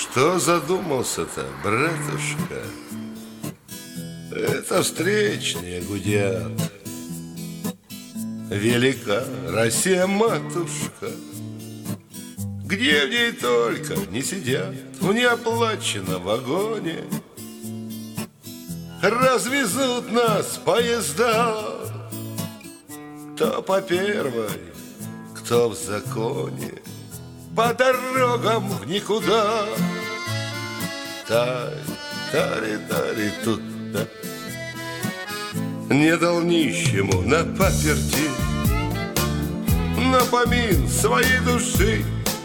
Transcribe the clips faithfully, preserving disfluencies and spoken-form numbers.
Что задумался-то, братушка? Это встречные гудят. Велика Россия-матушка, где в ней только не сидят в неоплаченном вагоне. Развезут нас поезда, кто по первой, кто в законе, по дорогам в никуда. Тай, тари, тари, тут, да. Не дал нищему на паперти напомин своей души.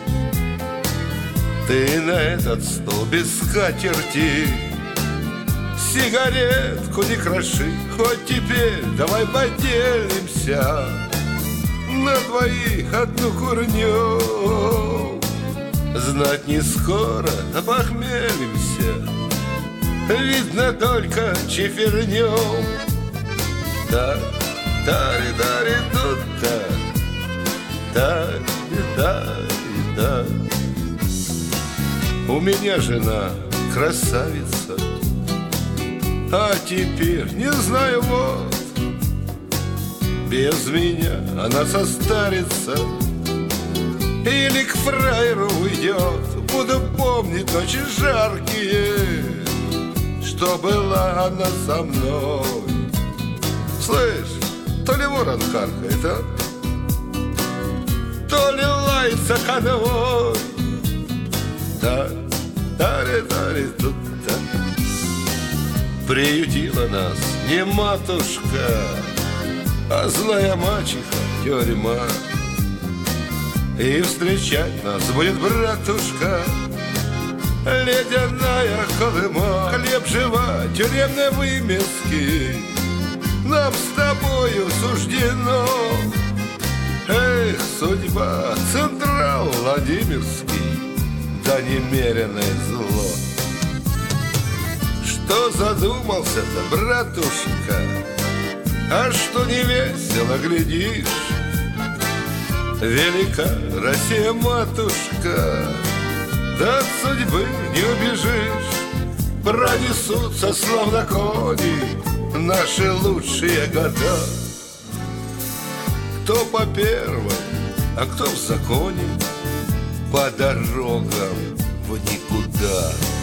Ты на этот стол без скатерти сигаретку не кроши. Хоть теперь давай поделимся на двоих одну курню. Знать не скоро опохмелимся, видно только чифернем. Так, тари-тари тут-то, тари-тари-да. У меня жена красавица, а теперь не знаю вот, без меня она состарится или к фраеру уйдет. Буду помнить ночи жаркие, что была она со мной. Слышь, то ли ворон каркает, а? То ли лается конвой. Да, тари-тари тут-то. Приютила нас не матушка, а злая мачеха тюрьма. И встречать нас будет, братушка, ледяная Колыма. Хлеб жива, тюремные вымески нам с тобою суждено. Эх, судьба, Централ Владимирский, да немеренное зло. Что задумался-то, братушка? А что не весело глядишь? Велика Россия-матушка, да от судьбы не убежишь. Пронесутся словно кони наши лучшие года. Кто по первой, а кто в законе, по дорогам в никуда.